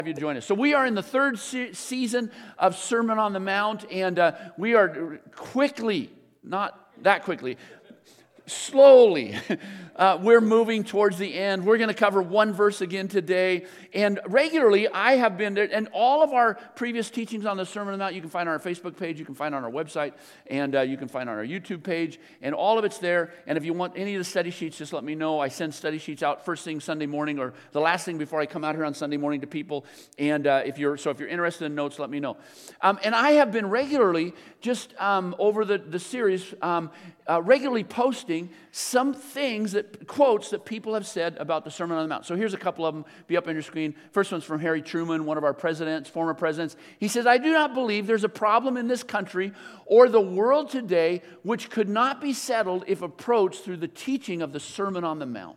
you join us. So we are in the third season of Sermon on the Mount, and we are quickly, not that quickly, slowly, we're moving towards the end. We're going to cover one verse again today. And regularly, I have been there, and all of our previous teachings on the Sermon on the Mount, you can find on our Facebook page, you can find on our website, and you can find on our YouTube page, and all of it's there. And if you want any of the study sheets, just let me know. I send study sheets out first thing Sunday morning, or the last thing before I come out here on Sunday morning to people. And if you're interested in notes, let me know. And I have been regularly, just over the series, regularly posting some things, quotes that people have said about the Sermon on the Mount. So here's a couple of them, be up on your screen. First one's from Harry Truman, one of our former presidents. He says, "I do not believe there's a problem in this country or the world today which could not be settled if approached through the teaching of the Sermon on the Mount."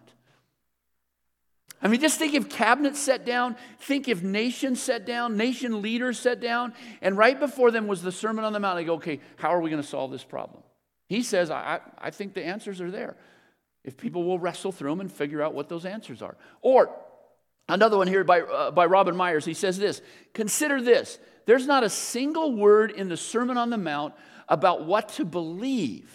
I mean, just think if cabinets sat down, think if nations sat down, nation leaders sat down, and right before them was the Sermon on the Mount. They go, okay, how are we going to solve this problem? He says, I think the answers are there, if people will wrestle through them and figure out what those answers are. Or another one here by Robin Myers, he says this, "Consider this, there's not a single word in the Sermon on the Mount about what to believe."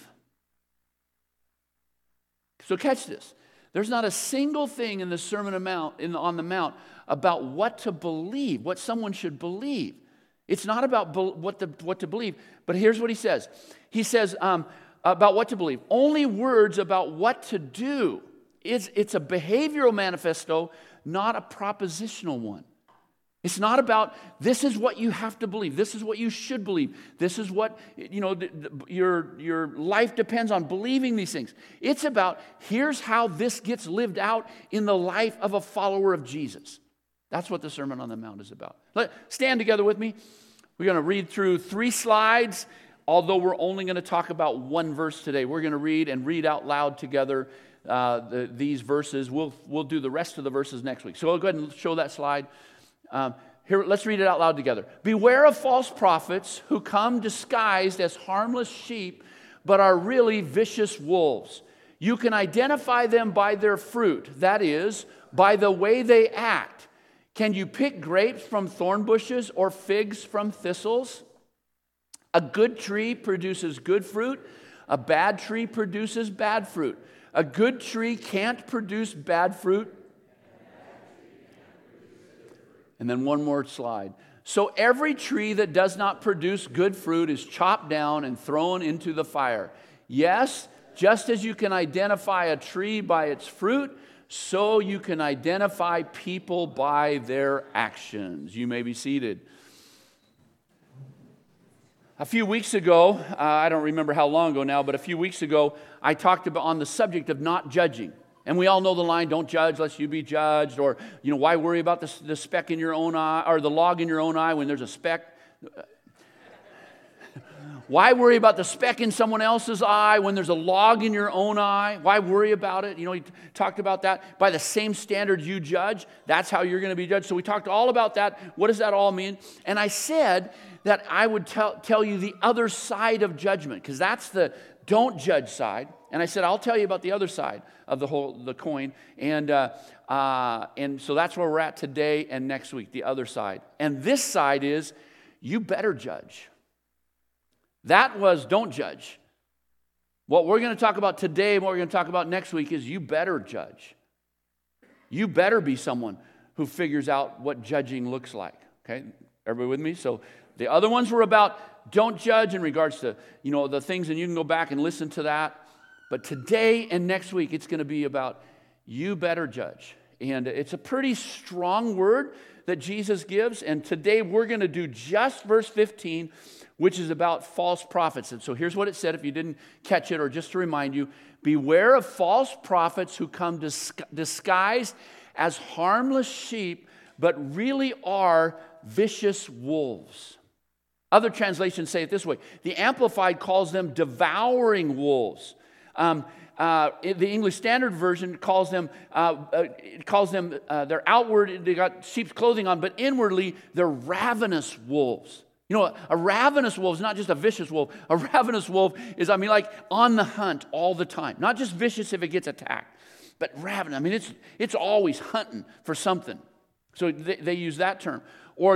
So catch this. There's not a single thing in the Sermon on the Mount about what to believe, what someone should believe. It's not about what to believe, but here's what he says. He says about what to believe. Only words about what to do. It's a behavioral manifesto, not a propositional one. It's not about this is what you have to believe. This is what you should believe. This is what, your life depends on believing these things. It's about here's how this gets lived out in the life of a follower of Jesus. That's what the Sermon on the Mount is about. Stand together with me. We're going to read through 3 slides, although we're only going to talk about one verse today. We're going to read out loud together these verses. We'll do the rest of the verses next week. So I'll go ahead and show that slide. Here, let's read it out loud together. "Beware of false prophets who come disguised as harmless sheep, but are really vicious wolves. You can identify them by their fruit, that is, by the way they act. Can you pick grapes from thorn bushes or figs from thistles? A good tree produces good fruit. A bad tree produces bad fruit. A good tree can't produce bad fruit." And then one more slide. "So every tree that does not produce good fruit is chopped down and thrown into the fire. Yes, just as you can identify a tree by its fruit, so you can identify people by their actions." You may be seated. A few weeks ago, I don't remember how long ago now, but a few weeks ago, I talked about on the subject of not judging. And we all know the line, don't judge lest you be judged, or, why worry about the speck in your own eye, or the log in your own eye when there's a speck? Why worry about the speck in someone else's eye when there's a log in your own eye? Why worry about it? He talked about that. By the same standard you judge, that's how you're going to be judged. So we talked all about that. What does that all mean? And I said that I would tell you the other side of judgment, because that's the don't judge side. And I said, I'll tell you about the other side of the coin. And so that's where we're at today and next week, the other side. And this side is, you better judge. That was don't judge. What we're going to talk about today and what we're going to talk about next week is you better judge. You better be someone who figures out what judging looks like. Okay? Everybody with me? So the other ones were about don't judge in regards to, the things, and you can go back and listen to that. But today and next week, it's going to be about you better judge. And it's a pretty strong word that Jesus gives. And today we're going to do just verse 15, which is about false prophets. And so here's what it said, if you didn't catch it, or just to remind you. "Beware of false prophets who come disguised as harmless sheep, but really are vicious wolves." Other translations say it this way. The Amplified calls them devouring wolves. The English Standard Version calls them, they're outward, they got sheep's clothing on, but inwardly they're ravenous wolves. A ravenous wolf is not just a vicious wolf. A ravenous wolf is, like on the hunt all the time. Not just vicious if it gets attacked, but ravenous. It's always hunting for something. So they use that term. Or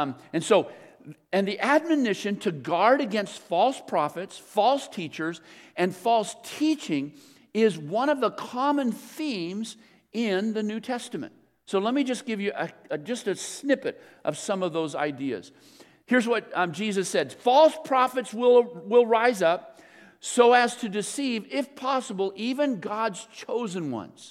and the admonition to guard against false prophets, false teachers, and false teaching is one of the common themes in the New Testament. So let me just give you just a snippet of some of those ideas. Here's what Jesus said. False prophets will rise up so as to deceive, if possible, even God's chosen ones.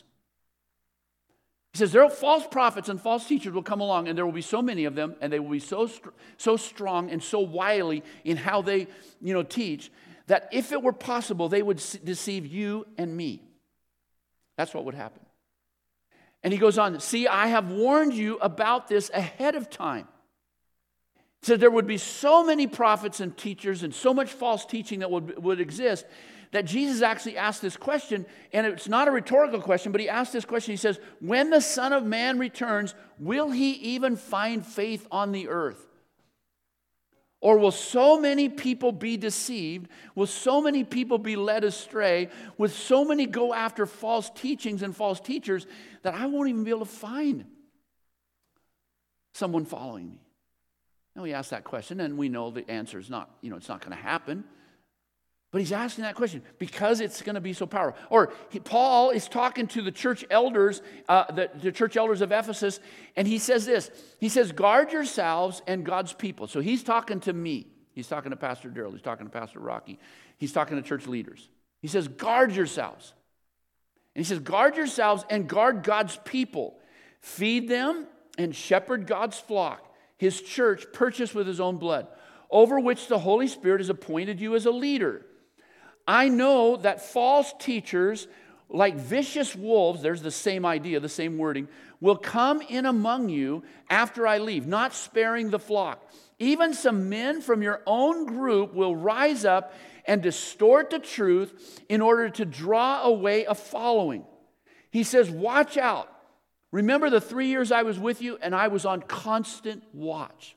He says there are false prophets and false teachers will come along, and there will be so many of them, and they will be so strong and so wily in how they teach, that if it were possible, they would deceive you and me. That's what would happen. And he goes on, see, I have warned you about this ahead of time. He said there would be so many prophets and teachers and so much false teaching that would exist that Jesus actually asked this question, and it's not a rhetorical question, but he asked this question. He says, when the Son of Man returns, will he even find faith on the earth? Or will so many people be deceived? Will so many people be led astray? Will so many go after false teachings and false teachers that I won't even be able to find someone following me? And we ask that question, and we know the answer is not, it's not going to happen. But he's asking that question because it's going to be so powerful. Or Paul is talking to the church elders, the church elders of Ephesus, and he says this. He says, guard yourselves and God's people. So he's talking to me. He's talking to Pastor Darrell. He's talking to Pastor Rocky. He's talking to church leaders. He says, guard yourselves. And he says, guard yourselves and guard God's people. Feed them and shepherd God's flock, his church purchased with his own blood, over which the Holy Spirit has appointed you as a leader. I know that false teachers, like vicious wolves, there's the same idea, the same wording, will come in among you after I leave, not sparing the flock. Even some men from your own group will rise up and distort the truth in order to draw away a following. He says, watch out. Remember the 3 years I was with you and I was on constant watch.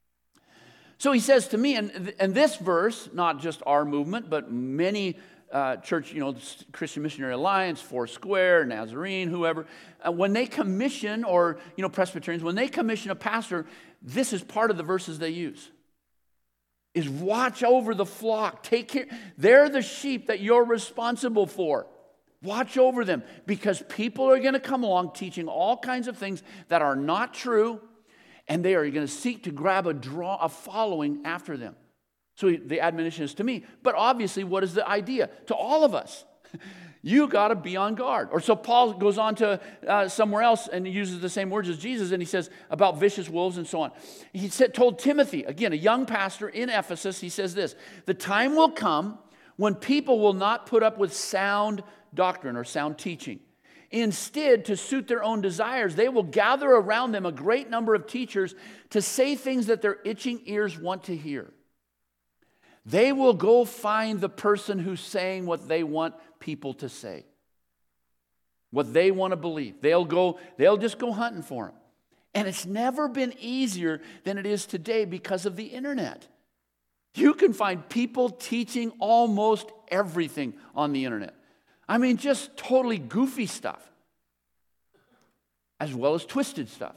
So he says to me, and this verse, not just our movement, but many church, Christian Missionary Alliance, Foursquare, Nazarene, whoever, when they commission, or, Presbyterians, when they commission a pastor, this is part of the verses they use, is watch over the flock. Take care. They're the sheep that you're responsible for. Watch over them, because people are going to come along teaching all kinds of things that are not true, and they are going to seek to grab a following after them. So the admonition is to me. But obviously, what is the idea? To all of us. You got to be on guard. Or so Paul goes on to somewhere else and he uses the same words as Jesus, and he says about vicious wolves and so on. He told Timothy, again, a young pastor in Ephesus, he says this, the time will come when people will not put up with sound doctrine or sound teaching. Instead, to suit their own desires, they will gather around them a great number of teachers to say things that their itching ears want to hear. They will go find the person who's saying what they want people to say, what they want to believe. They'll just go hunting for them. And it's never been easier than it is today because of the internet. You can find people teaching almost everything on the internet. I mean, just totally goofy stuff, as well as twisted stuff.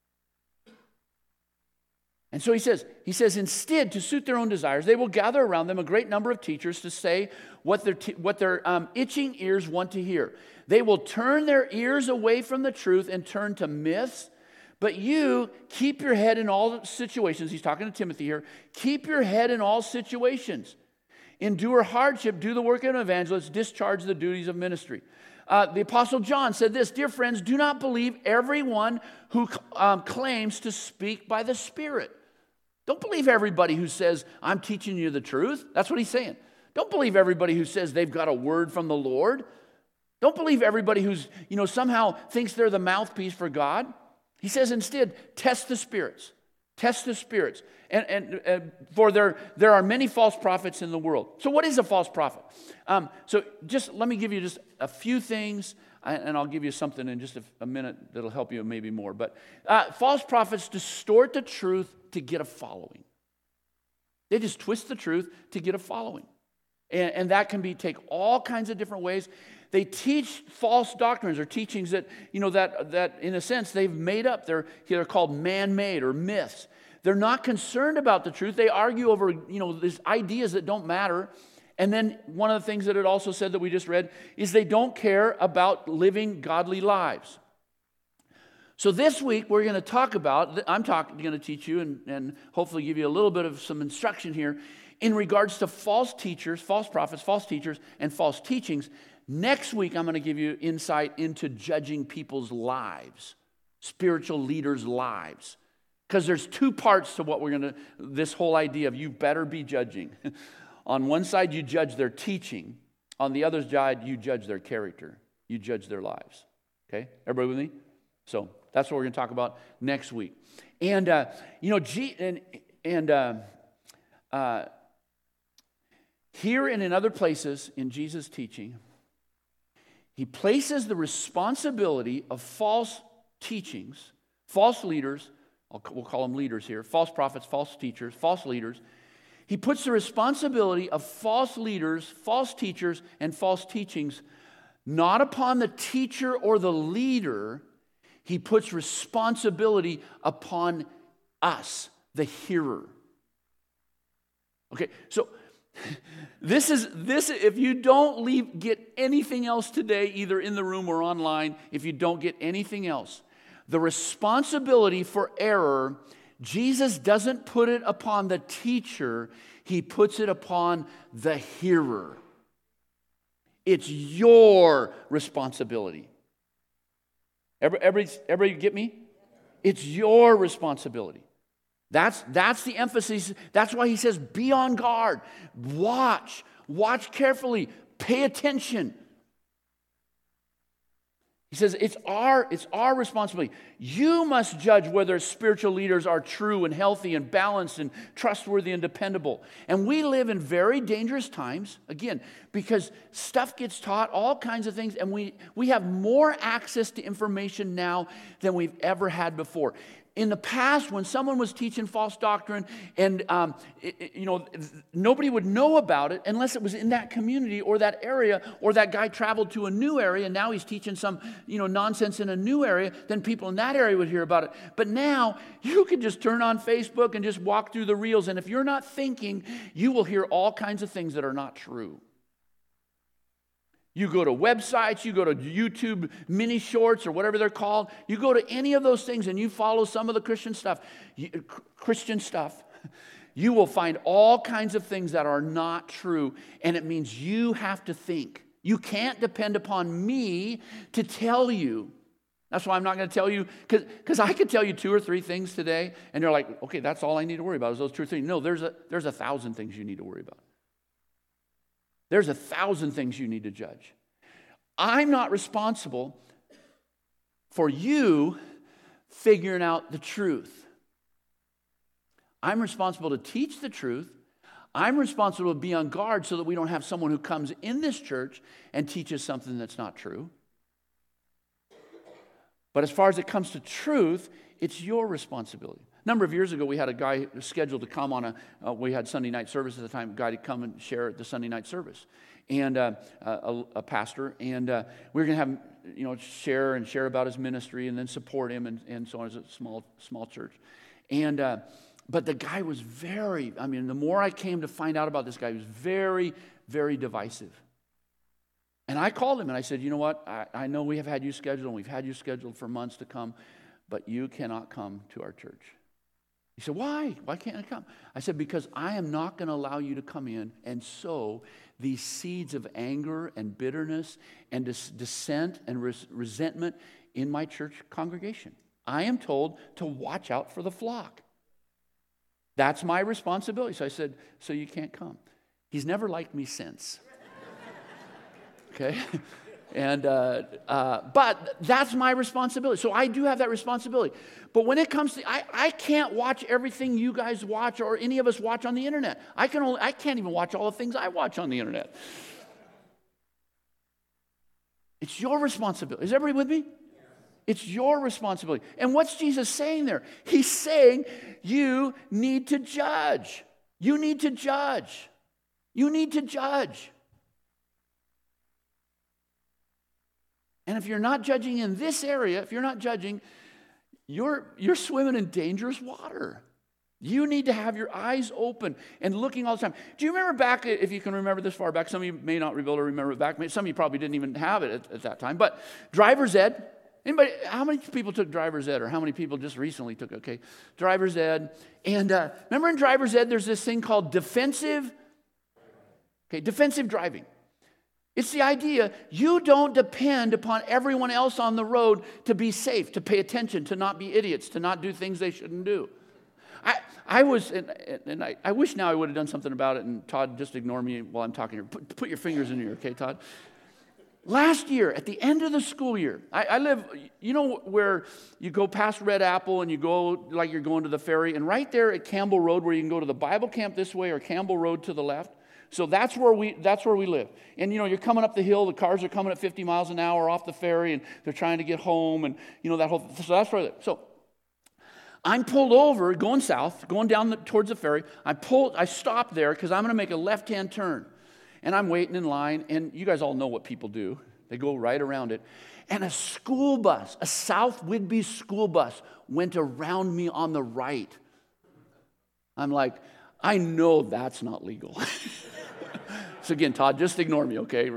And so he says, instead, to suit their own desires, they will gather around them a great number of teachers to say what their itching ears want to hear. They will turn their ears away from the truth and turn to myths. But you keep your head in all situations. He's talking to Timothy here. Keep your head in all situations. Endure hardship, do the work of an evangelist, discharge the duties of ministry. The Apostle John said this, dear friends, do not believe everyone who claims to speak by the Spirit. Don't believe everybody who says, I'm teaching you the truth. That's what he's saying. Don't believe everybody who says they've got a word from the Lord. Don't believe everybody who's, somehow thinks they're the mouthpiece for God. He says instead, test the spirits. Test the spirits. And for there are many false prophets in the world. So what is a false prophet? So just let me give you just a few things, and I'll give you something in just a minute that'll help you maybe more. But false prophets distort the truth to get a following. They just twist the truth to get a following. And that can take all kinds of different ways. They teach false doctrines or teachings that, that in a sense they've made up. They're called man-made or myths. They're not concerned about the truth. They argue over, these ideas that don't matter. And then one of the things that it also said that we just read is they don't care about living godly lives. So this week we're going to talk about, I'm going to teach you and hopefully give you a little bit of some instruction here in regards to false teachers, false prophets, false teachers, and false teachings. Next week I'm going to give you insight into judging people's lives, spiritual leaders' lives. Because there's two parts to this whole idea of you better be judging. On one side, you judge their teaching. On the other side, you judge their character. You judge their lives. Okay? Everybody with me? So that's what we're going to talk about next week. And, here and in other places in Jesus' teaching, he places the responsibility of false teachings, false leaders, we'll call them leaders here, false prophets, false teachers, false leaders. He puts the responsibility of false leaders, false teachers, and false teachings not upon the teacher or the leader. He puts responsibility upon us, the hearer. Okay, so this if you don't get anything else today, either in the room or online, if you don't get anything else, the responsibility for error, Jesus doesn't put it upon the teacher, he puts it upon the hearer. It's your responsibility. Everybody get me? It's your responsibility. That's the emphasis. That's why he says, be on guard. Watch carefully. Pay attention. He says, it's our responsibility. You must judge whether spiritual leaders are true and healthy and balanced and trustworthy and dependable. And we live in very dangerous times, again, because stuff gets taught, all kinds of things, and we have more access to information now than we've ever had before. In the past, when someone was teaching false doctrine and, nobody would know about it unless it was in that community or that area, or that guy traveled to a new area and now he's teaching some, nonsense in a new area, then people in that area would hear about it. But now you can just turn on Facebook and just walk through the reels, and if you're not thinking, you will hear all kinds of things that are not true. You go to websites, you go to YouTube mini shorts or whatever they're called. You go to any of those things and you follow some of the Christian stuff. You will find all kinds of things that are not true, and it means you have to think. You can't depend upon me to tell you. That's why I'm not going to tell you, because I could tell you 2 or 3 things today, and you're like, okay, that's all I need to worry about is those 2 or 3. No, there's 1,000 things you need to worry about. There's 1,000 things you need to judge. I'm not responsible for you figuring out the truth. I'm responsible to teach the truth. I'm responsible to be on guard so that we don't have someone who comes in this church and teaches something that's not true. But as far as it comes to truth, it's your responsibility. A number of years ago, we had a guy scheduled to come on we had Sunday night service at the time, a guy to come and share at the Sunday night service, and a pastor, and we were going to have him, share about his ministry and then support him and so on. As a small church. And but the guy was the more I came to find out about this guy, he was very, very divisive. And I called him and I said, you know what, I know we have had you scheduled and we've had you scheduled for months to come, but you cannot come to our church. He said, why? Why can't I come? I said, because I am not going to allow you to come in and sow these seeds of anger and bitterness and dissent and resentment in my church congregation. I am told to watch out for the flock. That's my responsibility. So I said, so you can't come. He's never liked me since. Okay? And but that's my responsibility. So I do have that responsibility. But when it comes to, I can't watch everything you guys watch or any of us watch on the internet. I can't even watch all the things I watch on the internet. It's your responsibility. Is everybody with me? It's your responsibility. And what's Jesus saying there? He's saying you need to judge. You need to judge. You need to judge. And if you're not judging in this area, if you're not judging, you're swimming in dangerous water. You need to have your eyes open and looking all the time. Do you remember back, if you can remember this far back, some of you may not be able to remember it back, some of you probably didn't even have it at that time, but driver's ed. Anybody, how many people took driver's ed, or how many people just recently took, driver's ed? And remember in driver's ed, there's this thing called defensive driving. It's the idea you don't depend upon everyone else on the road to be safe, to pay attention, to not be idiots, to not do things they shouldn't do. I wish now I would have done something about it, and Todd, just ignore me while I'm talking here. Put your fingers in here, okay, Todd? Last year, at the end of the school year, I live, you know where you go past Red Apple and you go like you're going to the ferry, and right there at Campbell Road where you can go to the Bible camp this way or Campbell Road to the left. So that's where we live. And you're coming up the hill, the cars are coming at 50 miles an hour off the ferry, and they're trying to get home, and that whole, so that's where I live. So I'm pulled over, going south, going down towards the ferry. I stop there because I'm going to make a left-hand turn. And I'm waiting in line, and you guys all know what people do. They go right around it. And a school bus, a South Whidbey school bus, went around me on the right. I'm like, I know that's not legal. So again, Todd, just ignore me, okay?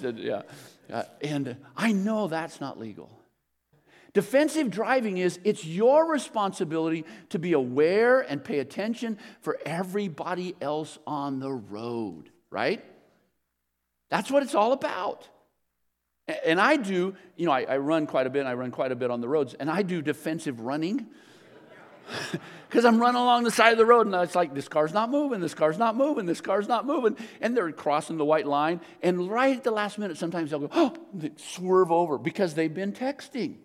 And I know that's not legal. Defensive driving it's your responsibility to be aware and pay attention for everybody else on the road, right? That's what it's all about. And I do, I run quite a bit, and I run quite a bit on the roads, and I do defensive running because I'm running along the side of the road, and it's like, this car's not moving, this car's not moving, this car's not moving, and they're crossing the white line, and right at the last minute, sometimes they'll go, they swerve over because they've been texting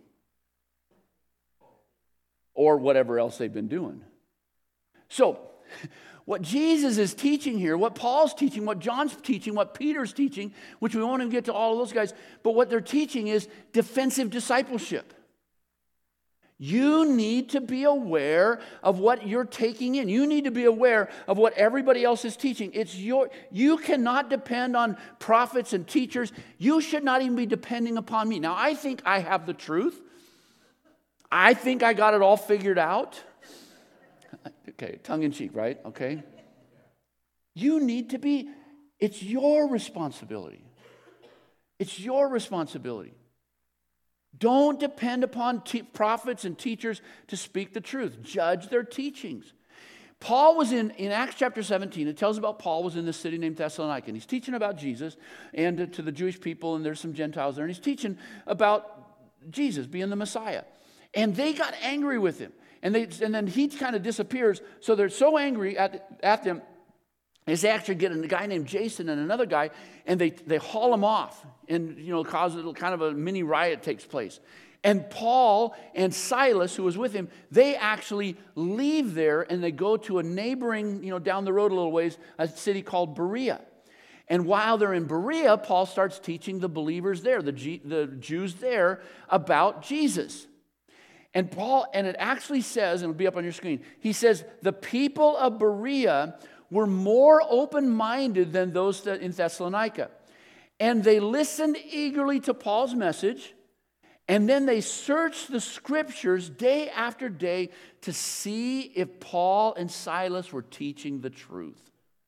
or whatever else they've been doing. So, what Jesus is teaching here, what Paul's teaching, what John's teaching, what Peter's teaching, which we won't even get to all of those guys, but what they're teaching is defensive discipleship. You need to be aware of what you're taking in. You need to be aware of what everybody else is teaching. You cannot depend on prophets and teachers. You should not even be depending upon me. Now, I think I have the truth. I think I got it all figured out. Okay, tongue in cheek, right? Okay. You need to be, it's your responsibility. It's your responsibility. Don't depend upon prophets and teachers to speak the truth. Judge their teachings. Paul was in Acts chapter 17. It tells about Paul was in this city named Thessalonica. And he's teaching about Jesus and to the Jewish people, and there's some Gentiles there. And he's teaching about Jesus being the Messiah. And they got angry with him. And then he kind of disappears. So they're so angry at them is they actually get a guy named Jason and another guy, and they haul him off, and cause a kind of a mini riot takes place. And Paul and Silas, who was with him, they actually leave there and they go to a neighboring, down the road a little ways, a city called Berea. And while they're in Berea, Paul starts teaching the believers there, the Jews there, about Jesus. And it actually says, and it'll be up on your screen, he says, the people of Berea were more open-minded than those in Thessalonica. And they listened eagerly to Paul's message, and then they searched the scriptures day after day to see if Paul and Silas were teaching the truth.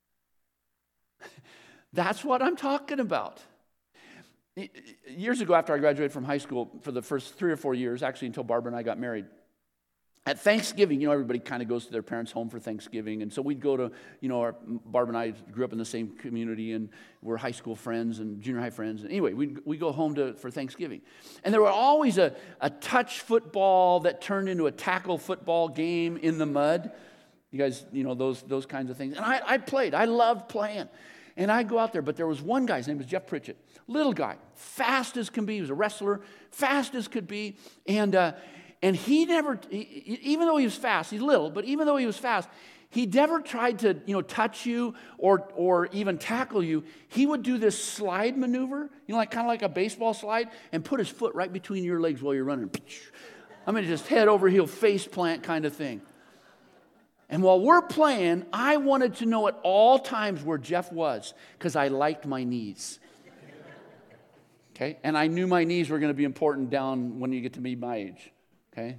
That's what I'm talking about. Years ago, after I graduated from high school, for the first 3 or 4 years, actually until Barbara and I got married, at Thanksgiving, everybody kind of goes to their parents' home for Thanksgiving. And so we'd go to, Barbara and I grew up in the same community, and we're high school friends and junior high friends. And anyway, we'd go home for Thanksgiving. And there were always a touch football that turned into a tackle football game in the mud. You guys, those kinds of things. And I played. I loved playing. And I'd go out there, but there was one guy, his name was Jeff Pritchett, little guy, fast as can be. He was a wrestler, fast as could be. And he never, even though he was fast, he's little, but even though he was fast, he never tried to, touch you or even tackle you. He would do this slide maneuver, kind of like a baseball slide, and put his foot right between your legs while you're running. Just head over heel, face plant kind of thing. And while we're playing, I wanted to know at all times where Jeff was because I liked my knees. Okay? And I knew my knees were going to be important down when you get to be my age. Okay?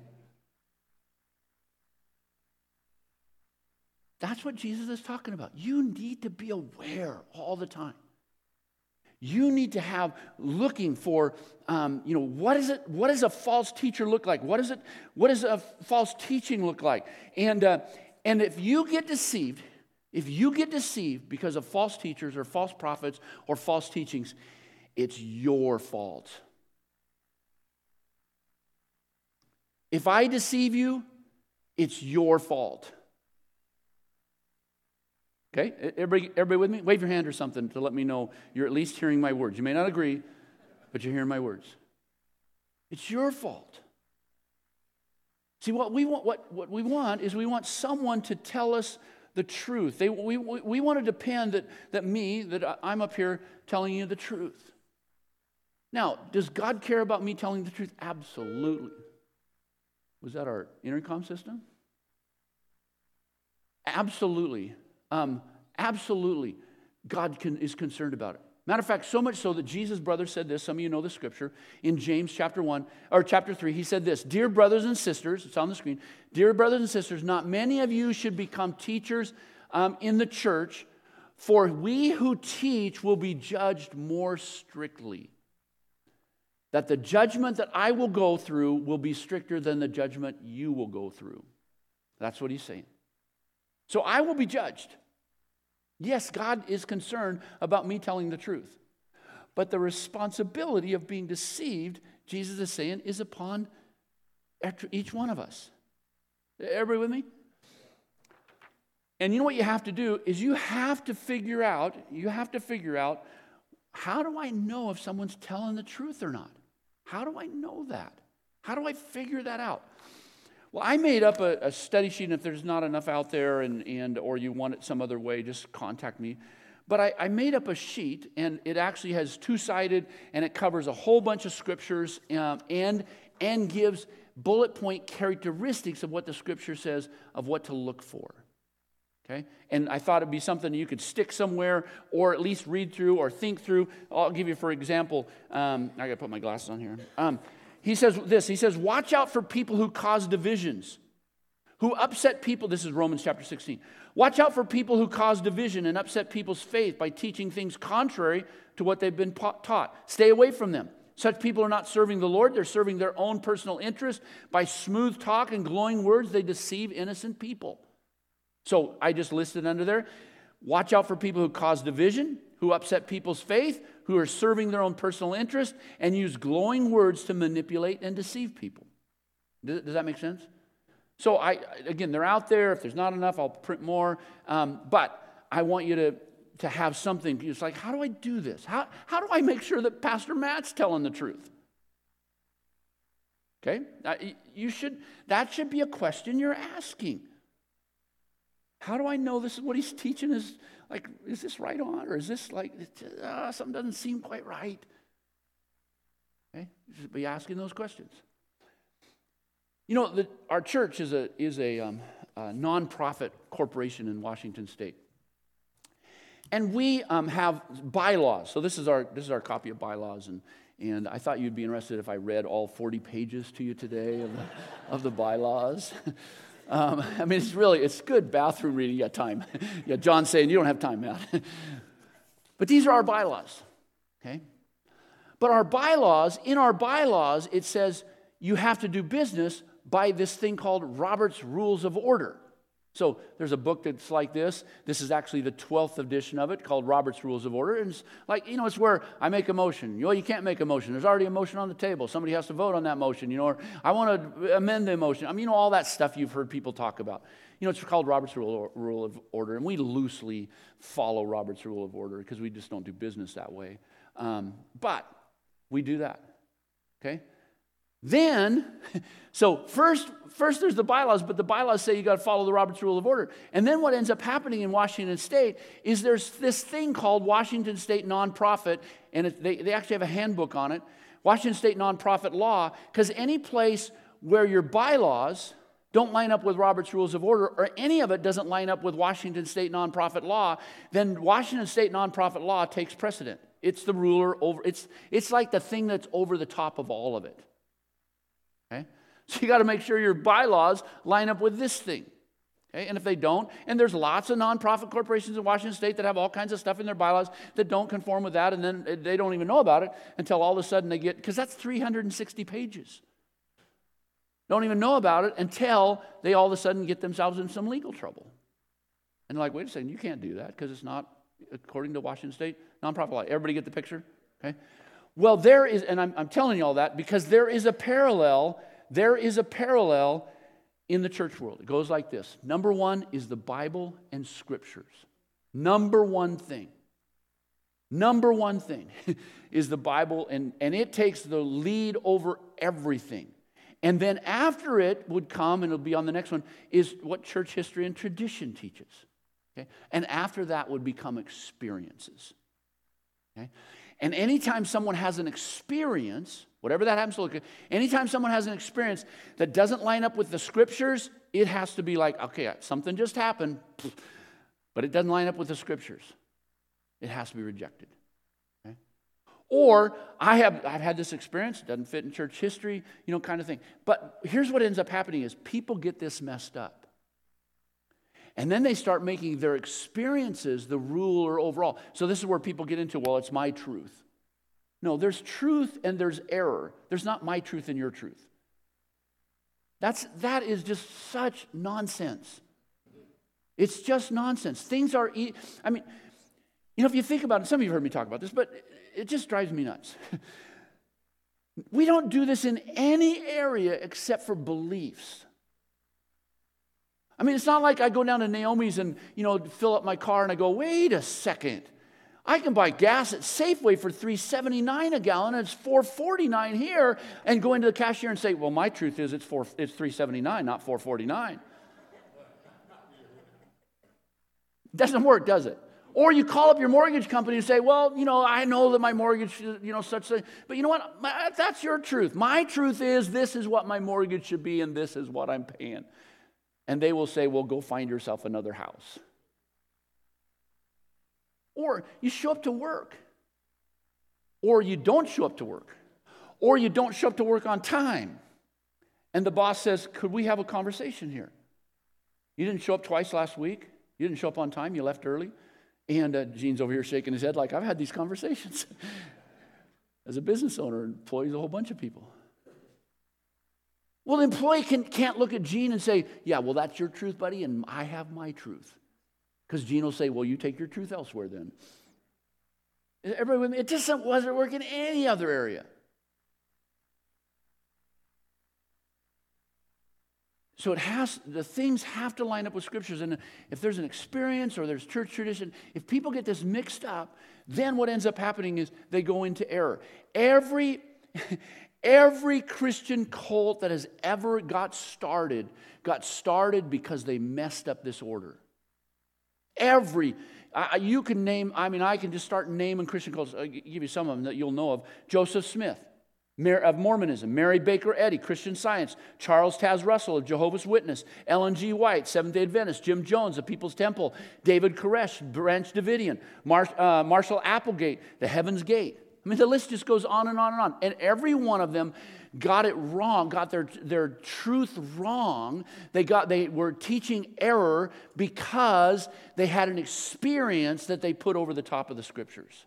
That's what Jesus is talking about. You need to be aware all the time. You need to have looking for, what does a false teacher look like? What does a false teaching look like? And if you get deceived because of false teachers or false prophets or false teachings, it's your fault. If I deceive you, it's your fault. Okay? Everybody with me? Wave your hand or something to let me know you're at least hearing my words. You may not agree, but you're hearing my words. It's your fault. See, what we want is we want someone to tell us the truth. We want to depend that I'm up here telling you the truth. Now, does God care about me telling the truth? Absolutely. Was that our intercom system? Absolutely. Absolutely, God is concerned about it. Matter of fact, so much so that Jesus' brother said this. Some of you know the scripture in James chapter 3. He said this: "Dear brothers and sisters," it's on the screen. "Dear brothers and sisters, not many of you should become teachers in the church, for we who teach will be judged more strictly. That the judgment that I will go through will be stricter than the judgment you will go through." That's what he's saying. So I will be judged. Yes, God is concerned about me telling the truth. But the responsibility of being deceived, Jesus is saying, is upon each one of us. Everybody with me? And you know what you have to do is you have to figure out, how do I know if someone's telling the truth or not? How do I know that? How do I figure that out? Well, I made up a study sheet, and if there's not enough out there or you want it some other way, just contact me. But I made up a sheet, and it actually has two-sided, and it covers a whole bunch of scriptures and gives bullet point characteristics of what the scripture says of what to look for. Okay? And I thought it'd be something you could stick somewhere or at least read through or think through. I'll give you, for example, I got to put my glasses on here. He says this, "Watch out for people who cause divisions, who upset people." This is Romans chapter 16. "Watch out for people who cause division and upset people's faith by teaching things contrary to what they've been taught. Stay away from them. Such people are not serving the Lord. They're serving their own personal interest. By smooth talk and glowing words, they deceive innocent people." So I just listed under there, watch out for people who cause division, who upset people's faith, who are serving their own personal interest, and use glowing words to manipulate and deceive people. Does that make sense? So again, they're out there. If there's not enough, I'll print more. But I want you to have something. It's like, how do I do this? How do I make sure that Pastor Matt's telling the truth? Okay? That should be a question you're asking. How do I know this is what he's teaching is this right on? Or is this something doesn't seem quite right? Okay? You should be asking those questions. You know, our church is a nonprofit corporation in Washington State. And we have bylaws. So this is our copy of bylaws, and I thought you'd be interested if I read all 40 pages to you today of the bylaws. It's good bathroom reading. You got time. Yeah, John's saying you don't have time, Matt. But these are our bylaws, okay? But in our bylaws, it says you have to do business by this thing called Robert's Rules of Order. So there's a book that's like this. This is actually the 12th edition of it, called Robert's Rules of Order. And it's it's where I make a motion. You can't make a motion. There's already a motion on the table. Somebody has to vote on that motion, or I want to amend the motion. All that stuff you've heard people talk about. It's called Robert's Rule of Order, and we loosely follow Robert's Rule of Order because we just don't do business that way. But we do that, okay? Then, so first there's the bylaws, but the bylaws say you got to follow the Robert's Rule of Order. And then what ends up happening in Washington State is there's this thing called Washington State Nonprofit, and they actually have a handbook on it, Washington State Nonprofit Law, because any place where your bylaws don't line up with Robert's Rules of Order, or any of it doesn't line up with Washington State Nonprofit Law, then Washington State Nonprofit Law takes precedent. It's the ruler over, it's like the thing that's over the top of all of it. Okay? So you got to make sure your bylaws line up with this thing. Okay? And if they don't, and there's lots of nonprofit corporations in Washington State that have all kinds of stuff in their bylaws that don't conform with that, and then they don't even know about it until all of a sudden they get, because that's 360 pages. Don't even know about it until they all of a sudden get themselves in some legal trouble. And they're like, wait a second, you can't do that because it's not according to Washington State nonprofit law. Everybody get the picture? Okay. Well, there is, and I'm telling you all that because there is a parallel in the church world. It goes like this. Number one is the Bible and Scriptures. Number one thing is the Bible, and it takes the lead over everything. And then after it would come, and it'll be on the next one, is what church history and tradition teaches. Okay? And after that would become experiences. Okay? And anytime someone has an experience, whatever that happens to look like, anytime someone has an experience that doesn't line up with the Scriptures, it has to be like, okay, something just happened, but it doesn't line up with the Scriptures. It has to be rejected. Okay? Or I've had this experience, it doesn't fit in church history, kind of thing. But here's what ends up happening is people get this messed up. And then they start making their experiences the ruler overall. So this is where people get into, well, it's my truth. No, there's truth and there's error. There's not my truth and your truth. That is just such nonsense. It's just nonsense. Things are, if you think about it, some of you have heard me talk about this, but it just drives me nuts. We don't do this in any area except for beliefs. It's not like I go down to Naomi's and, fill up my car and I go, wait a second. I can buy gas at Safeway for $3.79 a gallon and it's $4.49 here, and go into the cashier and say, well, my truth is it's $3.79, not $4.49. Doesn't work, does it? Or you call up your mortgage company and say, well, I know that my mortgage, such thing, but you know what? That's your truth. My truth is this is what my mortgage should be and this is what I'm paying. And they will say, well, go find yourself another house. Or you show up to work. Or you don't show up to work. Or you don't show up to work on time. And the boss says, could we have a conversation here? You didn't show up twice last week. You didn't show up on time. You left early. And Gene's over here shaking his head like, I've had these conversations. As a business owner, employs a whole bunch of people. Well, the employee can't look at Gene and say, yeah, well, that's your truth, buddy, and I have my truth. Because Gene will say, well, you take your truth elsewhere then. Everybody with me? It just wasn't working in any other area. So the things have to line up with Scriptures. And if there's an experience or there's church tradition, if people get this mixed up, then what ends up happening is they go into error. Every Christian cult that has ever got started because they messed up this order. You can name, I can just start naming Christian cults. I'll give you some of them that you'll know of. Joseph Smith of Mormonism, Mary Baker Eddy, Christian Science, Charles Taz Russell of Jehovah's Witness, Ellen G. White, Seventh-day Adventist, Jim Jones of People's Temple, David Koresh, Branch Davidian, Marshall Applegate, the Heaven's Gate. The list just goes on and on and on. And every one of them got it wrong, got their truth wrong. They were teaching error because they had an experience that they put over the top of the Scriptures.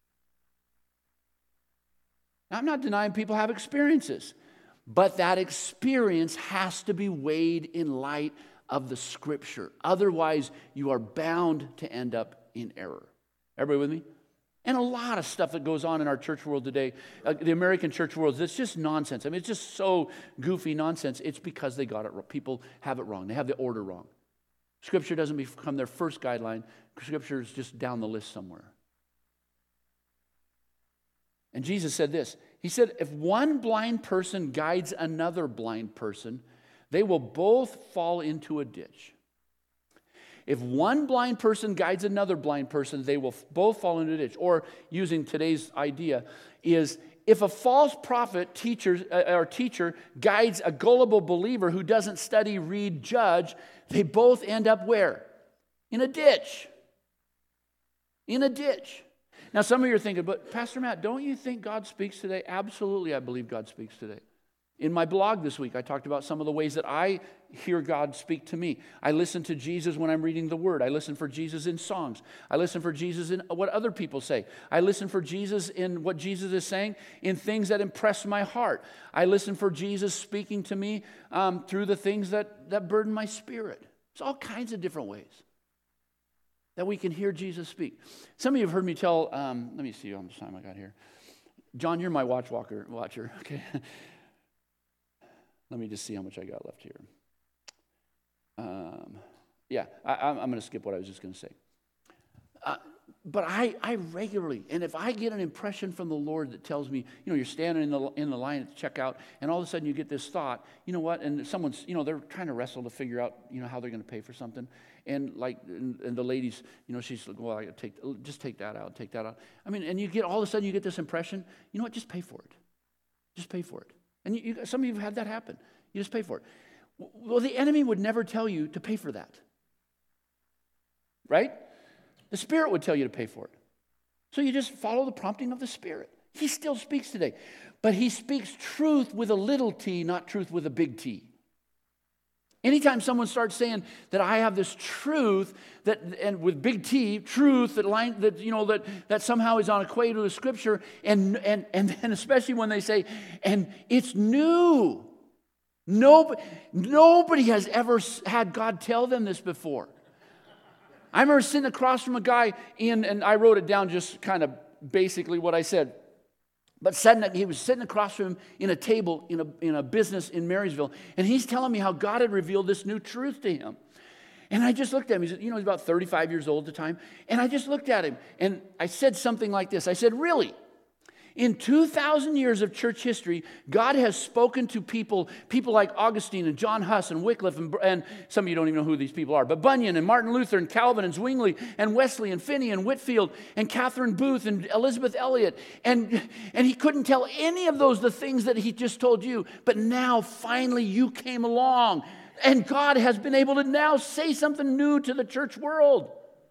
Now, I'm not denying people have experiences, but that experience has to be weighed in light of the Scripture. Otherwise, you are bound to end up in error. Everybody with me? And a lot of stuff that goes on in our church world today, the American church world, it's just nonsense. It's just so goofy nonsense. It's because they got it wrong. People have it wrong. They have the order wrong. Scripture doesn't become their first guideline. Scripture is just down the list somewhere. And Jesus said this. He said, if one blind person guides another blind person, they will both fall into a ditch. If one blind person guides another blind person, they will both fall into a ditch. Or, using today's idea, is if a false prophet teacher guides a gullible believer who doesn't study, read, judge, they both end up where? In a ditch. In a ditch. Now, some of you are thinking, but Pastor Matt, don't you think God speaks today? Absolutely, I believe God speaks today. In my blog this week, I talked about some of the ways that I hear God speak to me. I listen to Jesus when I'm reading the Word. I listen for Jesus in songs. I listen for Jesus in what other people say. I listen for Jesus in what Jesus is saying in things that impress my heart. I listen for Jesus speaking to me through the things that burden my spirit. It's all kinds of different ways that we can hear Jesus speak. Some of you have heard me tell, let me see how much time I got here. John, you're my watcher, okay? Let me just see how much I got left here. I'm going to skip what I was just going to say. But I regularly, and if I get an impression from the Lord that tells me, you're standing in the line at the checkout, and all of a sudden you get this thought, you know what? And someone's, they're trying to wrestle to figure out, how they're going to pay for something, and the ladies, she's like, well, just take that out, take that out. I mean, and all of a sudden you get this impression, you know what? Just pay for it. Just pay for it. And some of you have had that happen. You just pay for it. Well, the enemy would never tell you to pay for that. Right? The Spirit would tell you to pay for it. So you just follow the prompting of the Spirit. He still speaks today. But he speaks truth with a little t, not truth with a big T. Anytime someone starts saying that I have this truth and with big T, truth that somehow is on equated with Scripture, and then especially when they say, and it's new. Nobody has ever had God tell them this before. I remember sitting across from a guy, and I wrote it down just kind of basically what I said. But he was sitting across from him in a table in a business in Marysville, and he's telling me how God had revealed this new truth to him. And I just looked at him. He's about 35 years old at the time. And I just looked at him, and I said something like this. I said, really? In 2,000 years of church history, God has spoken to people like Augustine and John Huss and Wycliffe, and some of you don't even know who these people are, but Bunyan and Martin Luther and Calvin and Zwingli and Wesley and Finney and Whitfield and Catherine Booth and Elizabeth Elliot. And he couldn't tell any of those the things that he just told you. But now, finally, you came along, and God has been able to now say something new to the church world.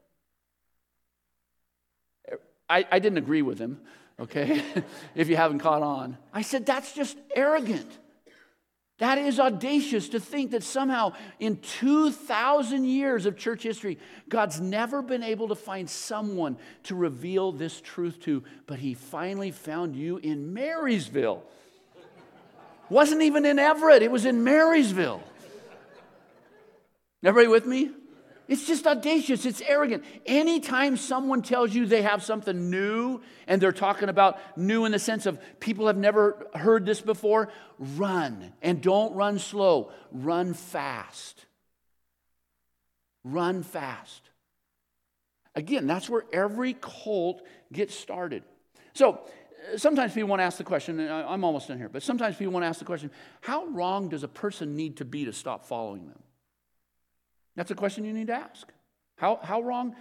I didn't agree with him. Okay, if you haven't caught on. I said, that's just arrogant. That is audacious to think that somehow in 2,000 years of church history, God's never been able to find someone to reveal this truth to, but he finally found you in Marysville. Wasn't even in Everett, it was in Marysville. Everybody with me? It's just audacious. It's arrogant. Anytime someone tells you they have something new, and they're talking about new in the sense of people have never heard this before, run. And don't run slow. Run fast. Run fast. Again, that's where every cult gets started. So sometimes people want to ask the question, and I'm almost done here, but sometimes people want to ask the question, how wrong does a person need to be to stop following them? That's a question you need to ask. How wrong?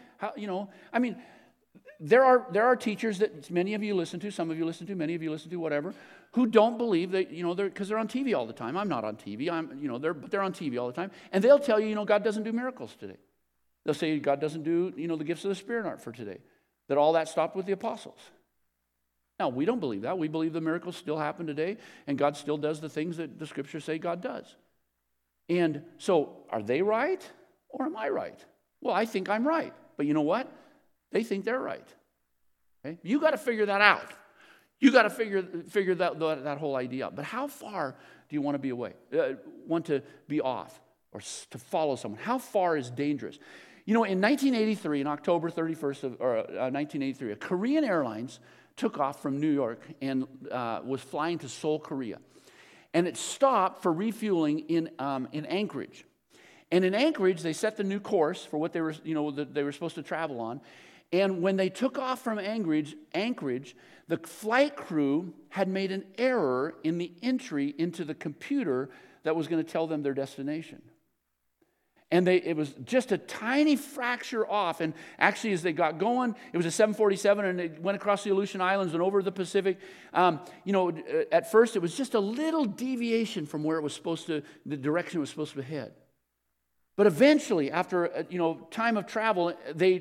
There are teachers that many of you listen to, some of you listen to, many of you listen to, whatever, who don't believe that, because they're on TV all the time. I'm not on TV. But they're on TV all the time, and they'll tell you, God doesn't do miracles today. They'll say God doesn't do, the gifts of the Spirit aren't for today. That all that stopped with the apostles. Now, we don't believe that. We believe the miracles still happen today, and God still does the things that the Scriptures say God does. And so, are they right? Or am I right? Well, I think I'm right. But you know what? They think they're right. Okay? You got to figure that out. You got to figure that whole idea out. But how far do you want to be away? Want to be off or to follow someone? How far is dangerous? In 1983, in October 31st of 1983, a Korean Airlines took off from New York and was flying to Seoul, Korea. And it stopped for refueling in Anchorage. And in Anchorage, they set the new course for what they were supposed to travel on. And when they took off from Anchorage, the flight crew had made an error in the entry into the computer that was going to tell them their destination. And it was just a tiny fracture off. And actually, as they got going, it was a 747, and it went across the Aleutian Islands and over the Pacific. At first, it was just a little deviation from where it was supposed to, the direction it was supposed to head. But eventually, after time of travel,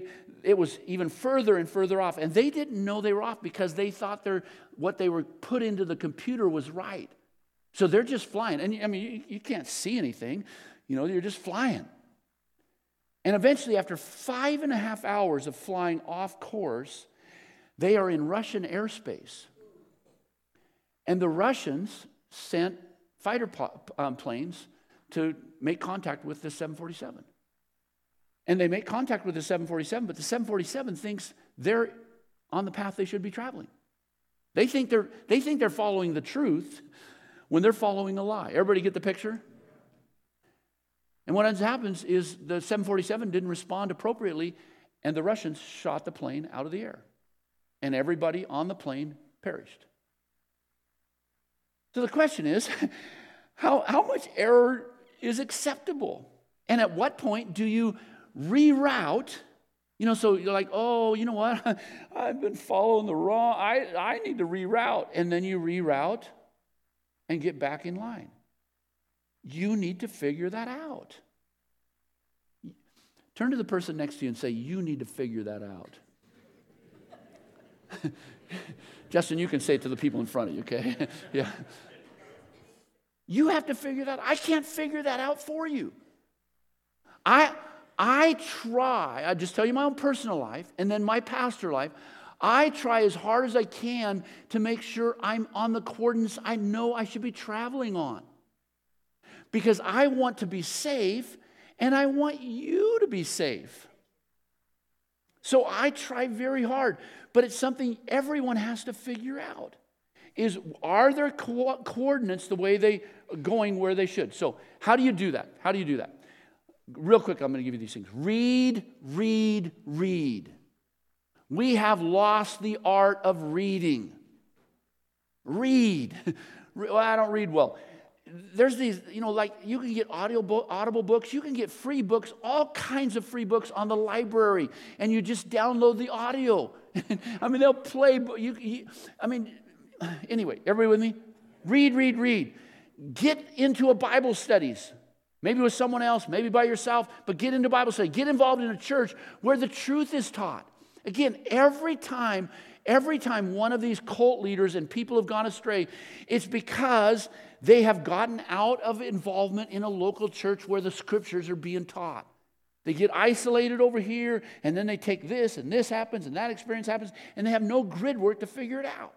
it was even further and further off. And they didn't know they were off because they thought what they were put into the computer was right. So they're just flying. And I mean, you can't see anything. You're just flying. And eventually, after 5.5 hours of flying off course, they are in Russian airspace. And the Russians sent fighter planes to make contact with the 747. And they make contact with the 747, but the 747 thinks they're on the path they should be traveling. They think they're following the truth when they're following a lie. Everybody get the picture? And what happens is the 747 didn't respond appropriately, and the Russians shot the plane out of the air. And everybody on the plane perished. So the question is, how much error is acceptable? And at what point do you reroute? So you're like, oh, you know what? I've been following the wrong, I need to reroute. And then you reroute and get back in line. You need to figure that out. Turn to the person next to you and say, you need to figure that out. Justin, you can say it to the people in front of you, okay? Yeah. You have to figure that out. I can't figure that out for you. I try, I just tell you my own personal life and then my pastor life, I try as hard as I can to make sure I'm on the coordinates I know I should be traveling on. Because I want to be safe and I want you to be safe. So I try very hard, but it's something everyone has to figure out. Are their coordinates the way they are going where they should? So how do you do that? How do you do that? Real quick, I'm going to give you these things. Read, read, read. We have lost the art of reading. Read. Well, I don't read well. There's these, like you can get audible books, you can get free books, all kinds of free books on the library, and you just download the audio. I mean, they'll play. Anyway, everybody with me? Read, read, read. Get into a Bible studies. Maybe with someone else, maybe by yourself, but get into Bible study. Get involved in a church where the truth is taught. Again, every time one of these cult leaders and people have gone astray, it's because they have gotten out of involvement in a local church where the scriptures are being taught. They get isolated over here, and then they take this, and this happens, and that experience happens, and they have no grid work to figure it out.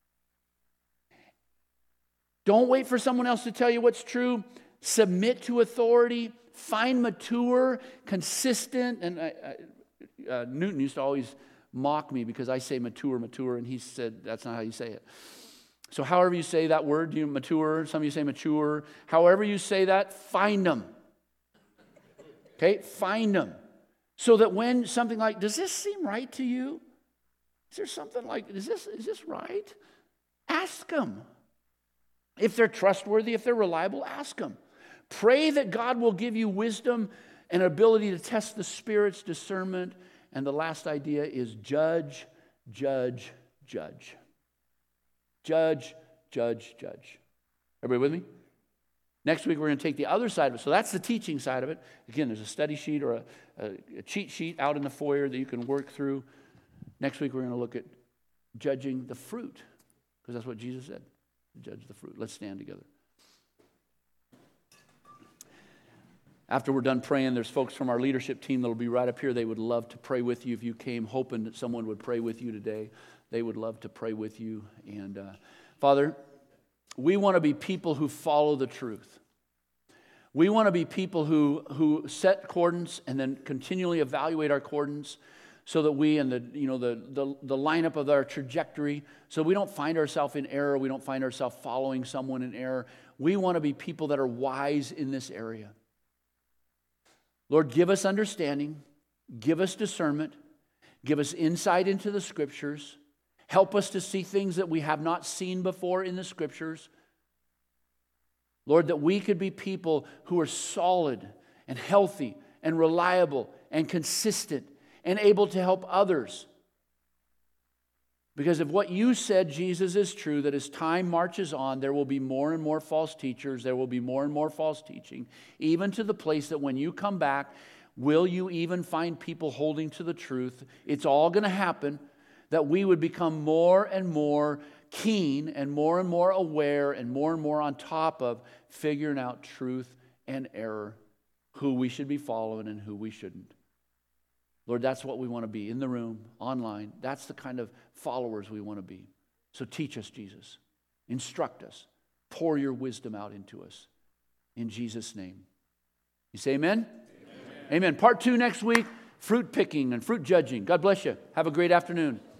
Don't wait for someone else to tell you what's true. Submit to authority. Find mature, consistent, and Newton used to always mock me because I say mature, and he said that's not how you say it. So however you say that word, mature, some of you say mature, however you say that, find them. Okay, find them. So that when something like, does this seem right to you? Is there something like, is this right? Ask them. If they're trustworthy, if they're reliable, ask them. Pray that God will give you wisdom and ability to test the Spirit's discernment. And the last idea is judge, judge, judge. Judge, judge, judge. Everybody with me? Next week we're going to take the other side of it. So that's the teaching side of it. Again, there's a study sheet or a cheat sheet out in the foyer that you can work through. Next week we're going to look at judging the fruit, because that's what Jesus said. Judge the fruit. Let's stand together. After we're done praying, there's folks from our leadership team that will be right up here. They would love to pray with you. If you came hoping that someone would pray with you today, they would love to pray with you. And Father, we want to be people who follow the truth. We want to be people who set coordinates and then continually evaluate our coordinates so that we and the lineup of our trajectory, so we don't find ourselves in error. We don't find ourselves following someone in error. We want to be people that are wise in this area. Lord, give us understanding, give us discernment, give us insight into the Scriptures. Help us to see things that we have not seen before in the Scriptures. Lord, that we could be people who are solid and healthy and reliable and consistent and able to help others. Because if what you said, Jesus, is true, that as time marches on, there will be more and more false teachers, there will be more and more false teaching, even to the place that when you come back, Will you even find people holding to the truth? It's all going to happen. That we would become more and more keen and more aware and more on top of figuring out truth and error, who we should be following and who we shouldn't. Lord, that's what we want to be in the room, online. That's the kind of followers we want to be. So teach us, Jesus. Instruct us. Pour your wisdom out into us. In Jesus' name. You say amen? Amen. Amen. Part 2 next week, fruit picking and fruit judging. God bless you. Have a great afternoon.